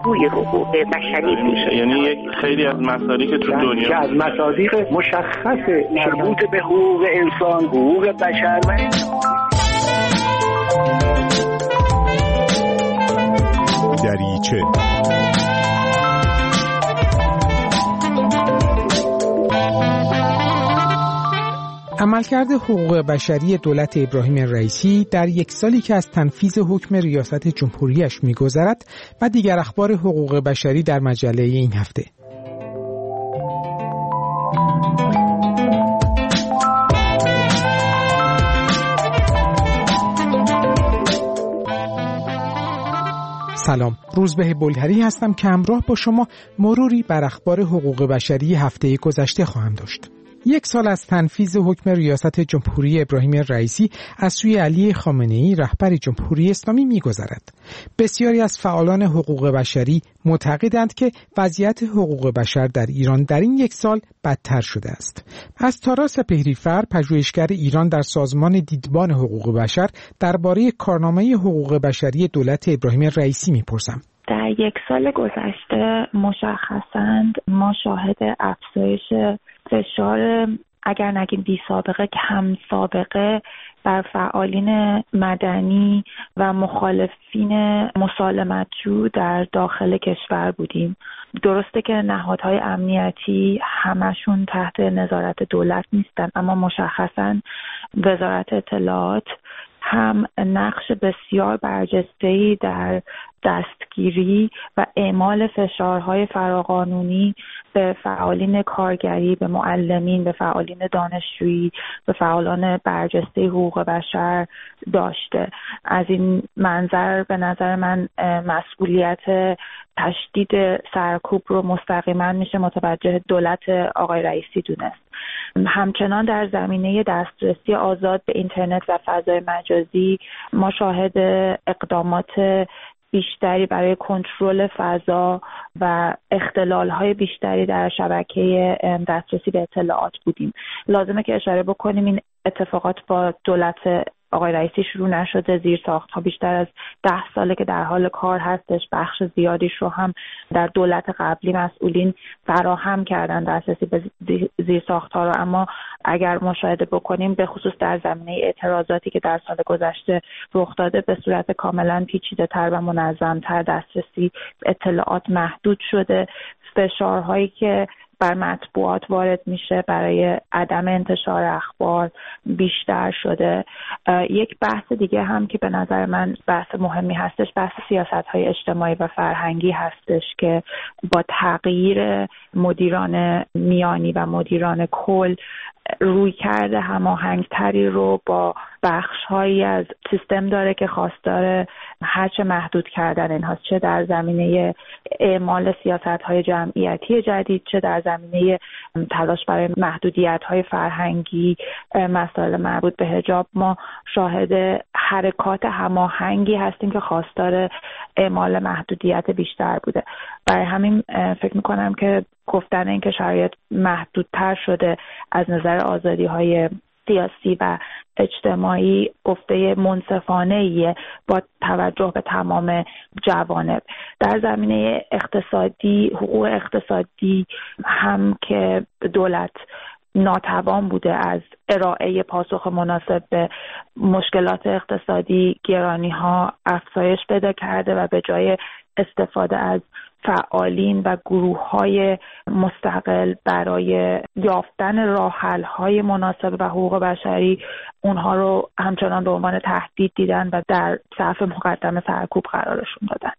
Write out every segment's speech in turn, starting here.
الگوی حقوق بشری میشه. یعنی یک خیلی از مسائلی که تو دنیا که از مصادیق مشخص مربوط به حقوق انسان، حقوق بشر و دریچه عملکرد حقوق بشری دولت ابراهیم رئیسی در یک سالی که از تنفیذ حکم ریاست جمهوریش می‌گذرد و دیگر اخبار حقوق بشری در مجله این هفته. سلام، روزبه بلهری هستم که همراه با شما مروری بر اخبار حقوق بشری هفته گذشته خواهم داشت. یک سال از تنفیذ حکم ریاست جمهوری ابراهیم رئیسی از سوی علی خامنه‌ای رهبر جمهوری اسلامی می‌گذرد. بسیاری از فعالان حقوق بشری معتقدند که وضعیت حقوق بشر در ایران در این یک سال بدتر شده است. از تارا سپهری‌فر، پژوهشگر ایران در سازمان دیدبان حقوق بشر، درباره کارنامه حقوق بشری دولت ابراهیم رئیسی می‌پرسم. در یک سال گذشته مشخصاً ما شاهد افزایش فشار اگر نگیم بی سابقه که هم سابقه بر فعالین مدنی و مخالفین مسالمت‌جو در داخل کشور بودیم. درسته که نهادهای امنیتی همشون تحت نظارت دولت نیستن، اما مشخصاً وزارت اطلاعات هم نقش بسیار برجسته‌ای در دستگیری و اعمال فشارهای فراقانونی به فعالین کارگری، به معلمین، به فعالین دانشجویی، به فعالان برجسته حقوق بشر داشته. از این منظر به نظر من مسئولیت تشدید سرکوب رو مستقیما میشه متوجه دولت آقای رئیسی دونست. همچنان در زمینه دسترسی آزاد به اینترنت و فضای مجازی ما شاهد اقدامات بیشتری برای کنترل فضا و اختلال‌های بیشتری در شبکه دسترسی به اطلاعات بودیم. لازمه که اشاره بکنیم این اتفاقات با دولت آقای رئیسی شروع نشده. زیرساخت‌ها بیشتر از 10 ساله که در حال کار هستش. بخش زیادیش رو هم در دولت قبلی مسئولین فراهم کردن دسترسی به زیرساخت‌ها رو، اما اگر مشاهده بکنیم به خصوص در زمینه اعتراضاتی که در سال گذشته رخ داده به صورت کاملا پیچیده‌تر و منظم‌تر دسترسی اطلاعات محدود شده. فشارهایی که بر مطبوعات وارد میشه برای عدم انتشار اخبار بیشتر شده. یک بحث دیگه هم که به نظر من بحث مهمی هستش بحث سیاست‌های اجتماعی و فرهنگی هستش که با تغییر مدیران میانی و مدیران کل رویکرد هماهنگتری رو با بخش‌هایی از سیستم داره که خواستار هرچه محدود کردن اینهاست، چه در زمینه اعمال سیاست‌های جمعیتی جدید، چه در زمینه تلاش برای محدودیت‌های فرهنگی، مسائل مربوط به حجاب. ما شاهد حرکات هماهنگی هستیم که خواستار اعمال محدودیت بیشتر بوده. برای همین فکر می‌کنم که گفتن این که شرایط محدودتر شده از نظر آزادی‌های سیاسی و اجتماعی گفته منصفانه‌ایه با توجه به تمام جوانب. در زمینه اقتصادی، حقوق اقتصادی هم که دولت ناتوان بوده از ارائه پاسخ مناسب به مشکلات اقتصادی، گرانی‌ها افزایش پیدا کرده و به جای استفاده از فعالین و گروه‌های مستقل برای یافتن راه‌حل‌های مناسب و حقوق بشری اونها رو همچنان به عنوان تهدید دیدن و در صف مقدم سرکوب قرارشون دادن.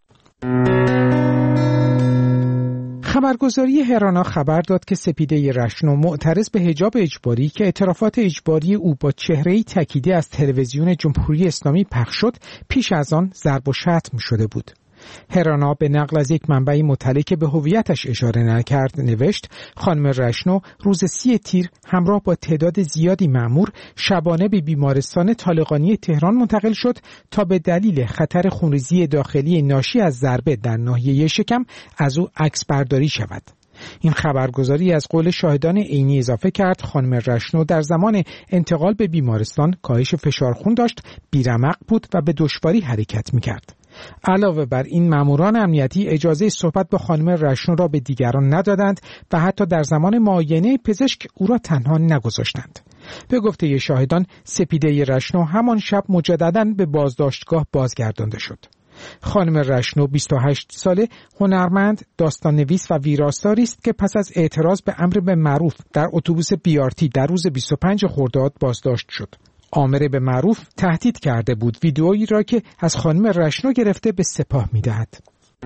خبرگزاری هرانا خبر داد که سپیده رشنو معترض به حجاب اجباری که اعترافات اجباری او با چهره‌ای تکیده از تلویزیون جمهوری اسلامی پخش شد پیش از آن ضرب و شتم شده بود. هرانا به نقل از یک منبع مطلع که به هویتش اشاره نکرد نوشت خانم رشنو روز 30 تیر همراه با تعداد زیادی مأمور شبانه به بیمارستان طالقانی تهران منتقل شد تا به دلیل خطر خونریزی داخلی ناشی از ضربه در ناحیه شکم از او عکس برداری شود. این خبرگزاری از قول شاهدان عینی اضافه کرد خانم رشنو در زمان انتقال به بیمارستان کاهش فشار خون داشت، بیرمق بود و به دشواری حرکت می‌کرد. علاوه بر این ماموران امنیتی اجازه صحبت با خانم رشنو را به دیگران ندادند و حتی در زمان معاینه پزشک او را تنها نگذاشتند. به گفته شاهدان سپیده رشنو همان شب مجدداً به بازداشتگاه بازگردانده شد. خانم رشنو 28 ساله هنرمند، داستان نویس و ویراستاری است که پس از اعتراض به امر به معروف در اتوبوس BRT در روز 25 خرداد بازداشت شد. آمر به معروف تهدید کرده بود ویدئویی را که از خانم رشنو گرفته به سپاه می‌دهد.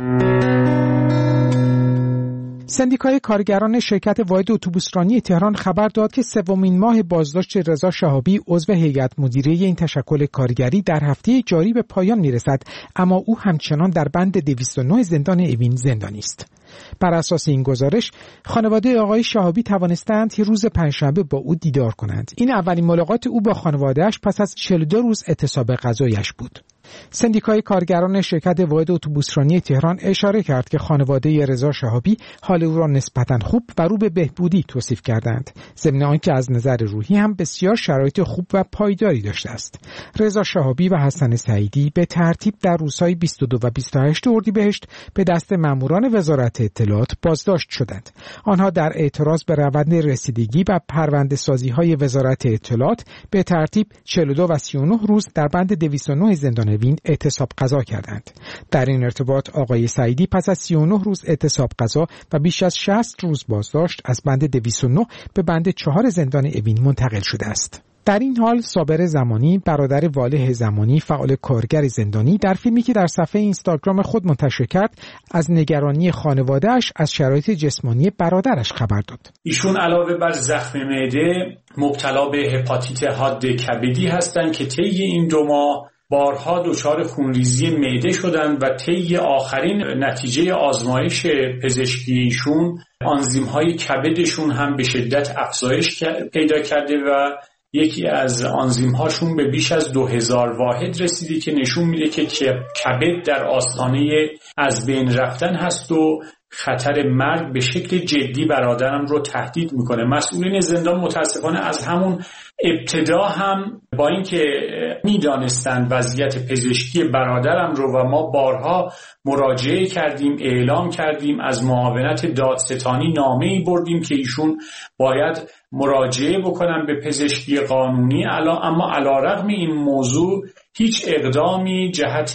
سندیکای کارگران شرکت واحد اتوبوسرانی تهران خبر داد که سومین ماه بازداشت رضا شهابی عضو هیئت مدیره این تشکل کارگری در هفته جاری به پایان میرسد، اما او همچنان در بند 209 زندان اوین زندانی است. بر اساس این گزارش خانواده آقای شهابی توانستند که روز پنجشنبه با او دیدار کنند. این اولین ملاقات او با خانواده‌اش پس از 42 روز اعتصاب غذایش بود. سندیکای کارگران شرکت واحد اتوبوسرانی تهران اشاره کرد که خانواده رضا شهابی حال او را نسبتاً خوب و رو به بهبودی توصیف کردند، ضمن آنکه از نظر روحی هم بسیار شرایط خوب و پایداری داشته است. رضا شهابی و حسن سعیدی به ترتیب در روزهای 22 و 28 اردیبهشت به دست ماموران وزارت اطلاعات بازداشت شدند. آنها در اعتراض به روند رسیدگی و پرونده‌سازی‌های وزارت اطلاعات به ترتیب 42 و 39 روز در بند 209 زندان اوین اعتصاب قضا کردند. در این ارتباط آقای سعیدی پس از 39 روز اعتصاب قضا و بیش از 60 روز بازداشت از بند 209 به بند 4 زندان اوین منتقل شده است. در این حال صابر زمانی، برادر والح زمانی، فعال کارگر زندانی، در فیلمی که در صفحه اینستاگرام خود منتشر کرد از نگرانی خانواده‌اش از شرایط جسمانی برادرش خبر داد. ایشون علاوه بر زخم معده مبتلا به هپاتیت حاد کبدی هستند که طی این 2 ماه بارها دچار خونریزی معده شدند و طی آخرین نتیجه آزمایش پزشکی ایشون آنزیم‌های کبدشون هم به شدت افزایش پیدا کرده و یکی از آنزیم‌هاشون به بیش از 2000 واحد رسیده که نشون میده که کبد در آستانه از بین رفتن هست و خطر مرگ به شکل جدی برادرم رو تهدید میکنه. مسئولین زندان متاسفانه از همون ابتدا هم با اینکه میدانستند وضعیت پزشکی برادرم رو و ما بارها مراجعه کردیم، اعلام کردیم، از معاونت دادستانی نامه‌ای بردیم که ایشون باید مراجعه بکنن به پزشکی قانونی، اما علیرغم این موضوع هیچ اقدامی جهت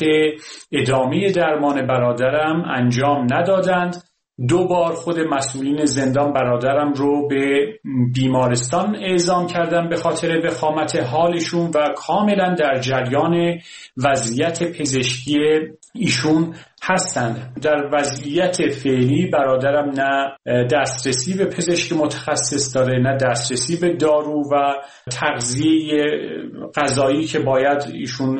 ادامه درمان برادرم انجام ندادند. 2 بار خود مسئولین زندان برادرم رو به بیمارستان اعزام کردن به خاطر وخامت حالشون و کاملا در جریان وضعیت پزشکی ایشون هستند. در وضعیت فعلی برادرم نه دسترسی به پزشک متخصص داره، نه دسترسی به دارو و تغذیه غذایی که باید ایشون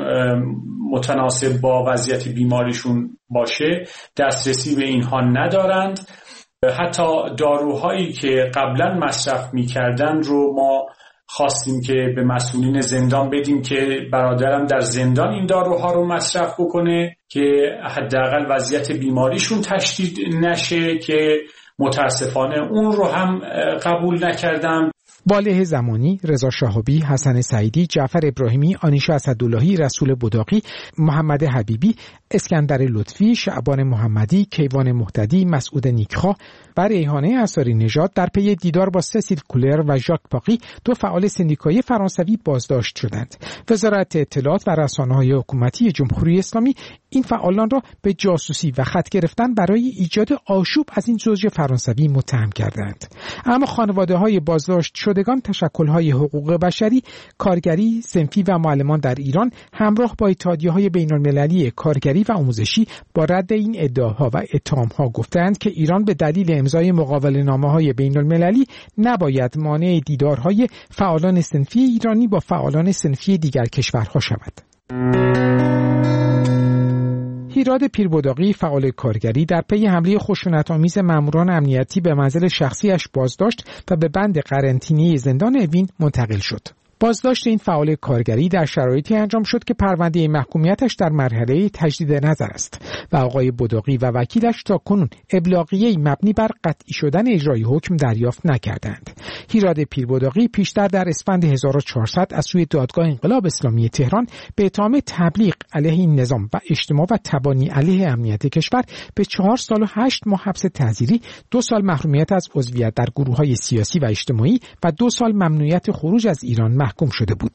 متناسب با وضعیت بیماریشون باشه، دسترسی به اینها ندارند. حتی داروهایی که قبلا مصرف می‌کردن رو ما خواستیم که به مسئولین زندان بدیم که برادرم در زندان این داروها رو مصرف بکنه که حداقل وضعیت بیماریشون تشدید نشه، که متاسفانه اون رو هم قبول نکردم. والح زمانی، رضا شهابی، حسن سعیدی، جعفر ابراهیمی، آنیشا اسداللهی، رسول بداقی، محمد حبیبی، اسکندر لطفی، شعبان محمدی، کیوان مهتدی، مسعود نیکخواه و ریحانه انصاری نژاد در پی دیدار با سسیل کولر و ژاک پاقی 2 فعال سندیکایی فرانسوی بازداشت شدند. وزارت اطلاعات و رسانه‌های حکومتی جمهوری اسلامی این فعالان را به جاسوسی و خط گرفتن برای ایجاد آشوب از این زوج فرانسوی متهم کردند. اما خانواده‌های بازداشت شدگان تشکل‌های حقوق بشری، کارگری، صنفی و معلمان در ایران همراه با اتحادیه‌های بین‌المللی کارگری و آموزشی با رد این ادعاها و اتهام‌ها گفتند که ایران به دلیل امضای مقاوله‌نامه‌های بین‌المللی نباید مانع دیدارهای فعالان صنفی ایرانی با فعالان صنفی دیگر کشورها شود. هیراد پیربداقی، فعال کارگری، در پی حمله خشونت‌آمیز ماموران امنیتی به منزل شخصیش بازداشت و به بند قرنطینه‌ای زندان اوین منتقل شد. بازداشت این فعال کارگری در شرایطی انجام شد که پرونده محکومیتش در مرحله تجدید نظر است و آقای بداقی و وکیلش تاکنون ابلاغیه‌ای مبنی بر قطعی شدن اجرای حکم دریافت نکردند. هیراد پیربداقی پیشتر در اسفند 1400 از سوی دادگاه انقلاب اسلامی تهران به اتهام تبلیغ علیه این نظام و اجتماع و تبانی علیه امنیت کشور به 4 سال و 8 ماه حبس تعزیری، 2 سال محرومیت از عضویت در گروه‌های سیاسی و اجتماعی و 2 سال ممنوعیت خروج از ایران محکوم شده بود.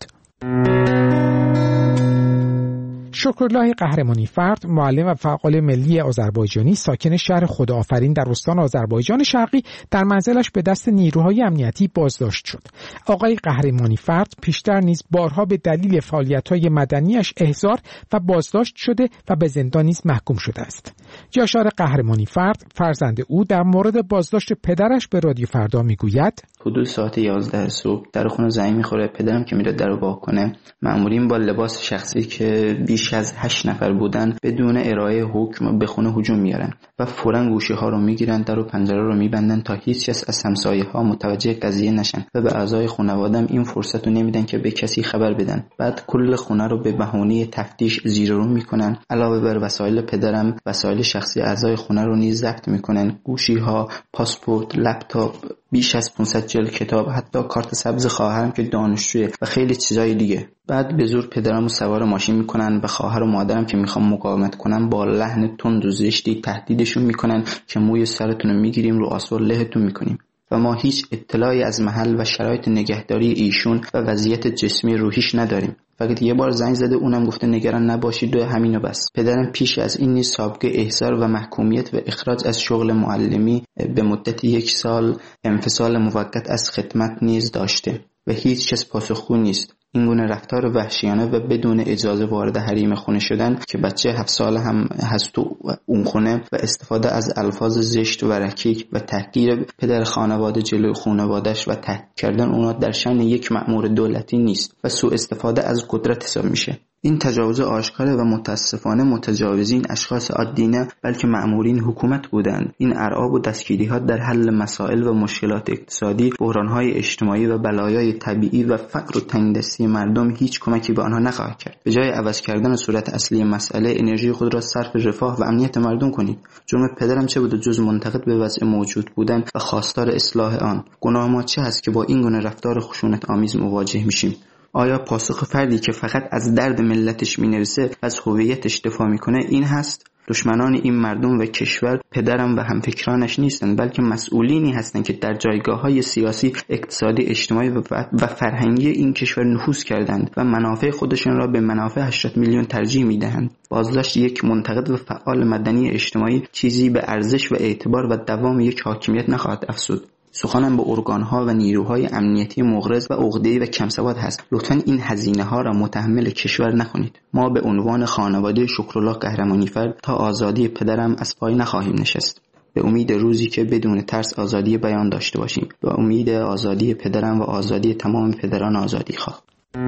شکرالله قهرمانی فرد، معلم و فعال ملی آذربایجانی ساکن شهر خداآفرین در استان آذربایجان شرقی، در منزلش به دست نیروهای امنیتی بازداشت شد. آقای قهرمانی فرد پیشتر نیز بارها به دلیل فعالیت‌های مدنیش احضار و بازداشت شده و به زندان نیز محکوم شده است. یاشار قهرمانی فرد، فرزند او، در مورد بازداشت پدرش به رادیو فردا میگوید: حدود ساعت 11 صبح در خونه زنگ میخوره. پدرم که میره درو وا کنه، مأمورین با لباس شخصی که بیش از 8 نفر بودن بدون ارائه حکم به خونه هجوم میارن و فوراً گوشی ها رو میگیرن، در و پنجره رو میبندن تا هیچ کس از همسایه ها متوجه قضیه نشن و به اعضای خانواده‌ام این فرصت رو نمیدن که به کسی خبر بدن. بعد کل خونه رو به بهانه تفتیش زیر و رو میکنن. علاوه بر وسایل پدرم، وسایل شخصی اعضای خونه رو نیز ضبط میکنن: گوشی ها، پاسپورت، لپتاپ، بیش از 500 جلد کتاب، حتی کارت سبز خواهرم که دانشجویه و خیلی چیزای دیگه. بعد به زور پدرمو سوار ماشین میکنن و خواهر و مادرم که میخوام مقاومت کنن با لحن تند و زشتی تهدیدشون میکنن که موی سرتون رو میگیریم، رو آسور لهتون میکنیم. و ما هیچ اطلاعی از محل و شرایط نگهداری ایشون و وضعیت جسمی روحیش نداریم. فقط یه بار زنگ زده، اونم گفته نگران نباشید و همینو بس. پدرم پیش از این نیز سابقه احضار و محکومیت و اخراج از شغل معلمی به مدت 1 سال انفصال موقت از خدمت نیز داشته و هیچ کس پاسخگو نیست. این گونه رفتار وحشیانه و بدون اجازه وارد حریم خونه شدن که بچه 7 ساله هم هست تو اون خونه و استفاده از الفاظ زشت و رکیک و تحقیر پدر خانواده جلوی خانواده‌اش و تهدید کردن اونا در شأن یک مأمور دولتی نیست و سوء استفاده از قدرت حساب میشه. این تجاوز آشکار و متاسفانه متجاوزین اشخاص عادی نه، بلکه مأمورین حکومت بودند. این ارعاب و دستگیری‌ها در حل مسائل و مشکلات اقتصادی، بحران‌های اجتماعی و بلایای طبیعی و فقر و تنگدستی مردم هیچ کمکی به آنها نخواهد کرد. به جای عوض کردن صورت اصلی مسئله، انرژی خود را صرف رفاه و امنیت مردم کنید. جرم پدرم چه بود جز منتقد به وضع موجود بودن و خواستار اصلاح آن؟ گناه ما چه است که با این گونه رفتار خشونت آمیز مواجه میشیم؟ آیا پاسخ فردی که فقط از درد ملتش مینرسه از هویتش دفاع میکنه این هست؟ دشمنان این مردم و کشور پدرم و همفکرانش نیستند، بلکه مسئولینی هستند که در جایگاه‌های سیاسی، اقتصادی، اجتماعی و فرهنگی این کشور نفوذ کردند و منافع خودشان را به منافع 80 میلیون ترجیح میدهند. بازداشت یک منتقد و فعال مدنی اجتماعی چیزی به ارزش و اعتبار و دوام یک حاکمیت نخواهد افزود. سخنم به ارگان‌ها و نیروهای امنیتی مغرض و عقده‌ای و کم‌سواد هست. لطفاً این هزینه‌ها را متحمل کشور نکنید. ما به عنوان خانواده شکرالله قهرمانی فرد تا آزادی پدرم از پای نخواهیم نشست. به امید روزی که بدون ترس آزادی بیان داشته باشیم. به امید آزادی پدرم و آزادی تمام پدران آزادی‌خواه.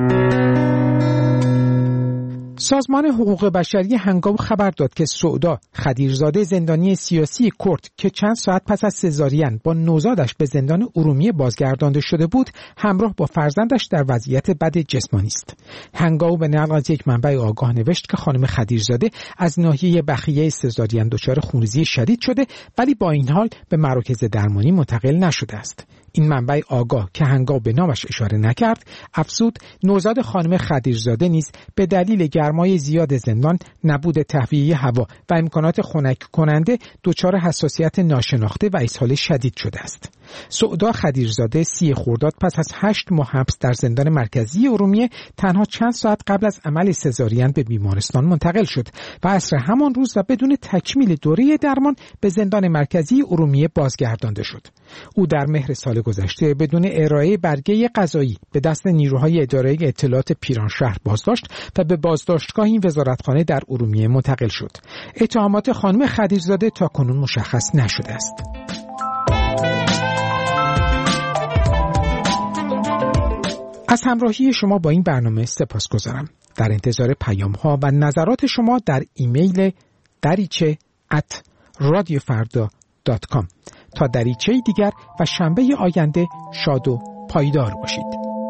سازمان حقوق بشری هنگام خبر داد که سعدا خدیرزاده، زندانی سیاسی کرد که چند ساعت پس از سزارین با نوزادش به زندان ارومیه بازگردانده شده بود، همراه با فرزندش در وضعیت بد جسمانی است. هنگام به نقل از یک منبع آگاه نوشت که خانم خدیرزاده از ناحیه بخیه سزارین دچار خونریزی شدید شده، ولی با این حال به مراکز درمانی منتقل نشده است. این منبع آگاه که هنگام به نامش اشاره نکرد، افزود نوزاد خانم خدیرزاده نیز به دلیل گرمای زیاد زندان، نبود تهویه هوا و امکانات خنک کننده دچار حساسیت ناشناخته و اسهال شدید شده است. سعدا خدیرزاده 30 خرداد پس از 8 ماه حبس در زندان مرکزی ارومیه تنها چند ساعت قبل از عمل سزارین به بیمارستان منتقل شد و عصر همان روز و بدون تکمیل دوره درمان به زندان مرکزی ارومیه بازگردانده شد. او در مهر سال گذشته بدون ارائه برگه قضایی به دست نیروهای اداره اطلاعات پیرانشهر بازداشت و به بازداشتگاه این وزارتخانه در ارومیه منتقل شد. اتهامات خانم خدیرزاده تاکنون مشخص نشده است. از همراهی شما با این برنامه سپاسگزارم. در انتظار پیام‌ها و نظرات شما در ایمیل dariche@radiofarda.com. تا دریچه دیگر و شنبه آینده شاد و پایدار باشید.